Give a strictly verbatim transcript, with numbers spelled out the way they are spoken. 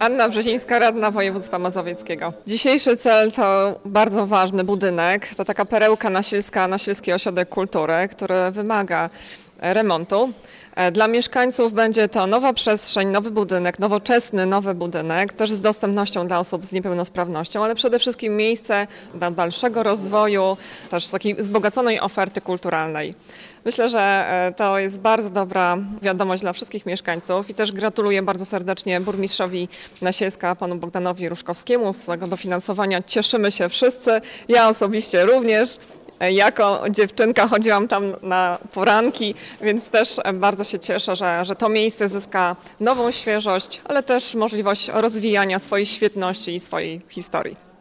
Anna Brzezińska, radna województwa mazowieckiego. Dzisiejszy cel to bardzo ważny budynek. To taka perełka nasielska, Nasielski Ośrodek Kultury, który wymaga remontu. Dla mieszkańców będzie to nowa przestrzeń, nowy budynek, nowoczesny nowy budynek, też z dostępnością dla osób z niepełnosprawnością, ale przede wszystkim miejsce dla dalszego rozwoju, też takiej wzbogaconej oferty kulturalnej. Myślę, że to jest bardzo dobra wiadomość dla wszystkich mieszkańców i też gratuluję bardzo serdecznie burmistrzowi Nasielska, panu Bogdanowi Różkowskiemu. Z tego dofinansowania cieszymy się wszyscy, ja osobiście również. Jako dziewczynka chodziłam tam na poranki, więc też bardzo się cieszę, że, że to miejsce zyska nową świeżość, ale też możliwość rozwijania swojej świetności i swojej historii.